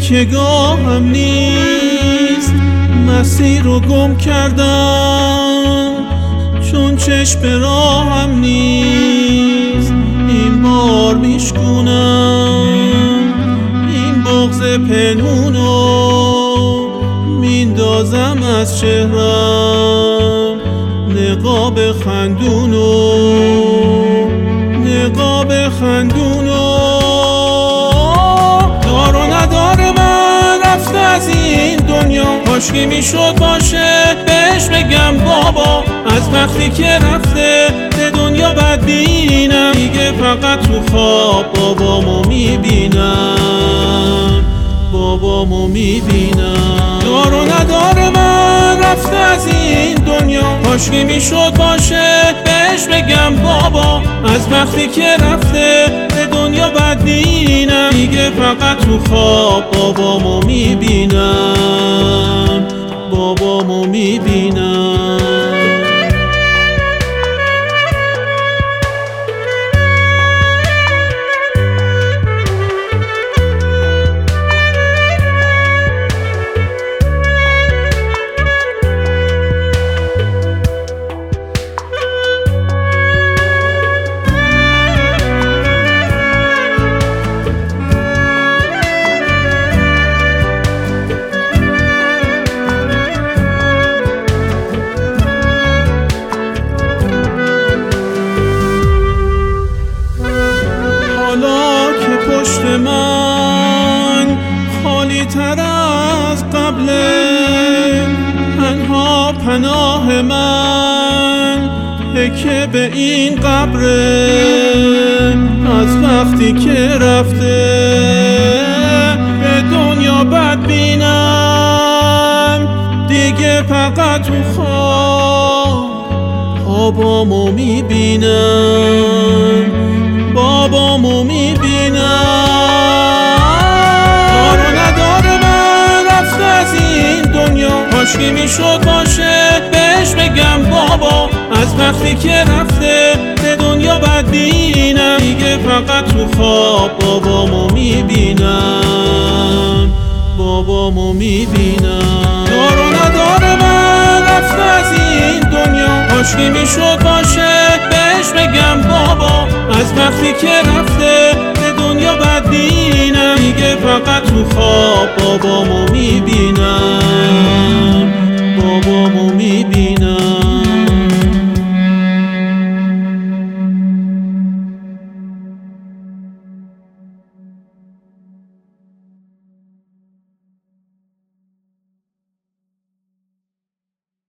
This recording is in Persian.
تکیه‌گاهم نیست، مسیر رو گم کردم چون چشم راهم نیست. این بار میشکنم این بغض پنهونو، میندازم از چهرم نقاب خندونو، نقاب خندونو. دار و ندار من رفته از این دنیا، کاشکی میشد باشه بهش بگم بابا. از وقتی که رفته به دنیا بد بینم، دیگه فقط تو خواب بابامو میبینم، بابامو میبینم. دار و ندار من رفته از این دنیا، کاشکی میشد باشه بهش بگم بابا. از وقتی که رفته به دنیا بد بینم، دیگه فقط تو خواب بابامو میبینم، بابامو میبینم. پشت من خالی تر از قبله، تنها پناه من تکیه به این قبره. از وقتی که رفته به دنیا بد بینم، دیگه فقط تو خواب بابامو میبینم، بابامو میبینم. دار و ندار من رفته از این دنیا، کاشکی میشد باشه بهش بگم بابا. از وقتی که رفته به دنیا بد بینم، دیگه فقط تو خواب بابامو میبینم، بابامو میبینم. دار و ندار من رفته از این دنیا، کاشکی میشد باشه بهش بگم بابا. از وقتی که رفته به دنیا بد بینم، دیگه فقط تو خواب بابامو میبینم، بابامو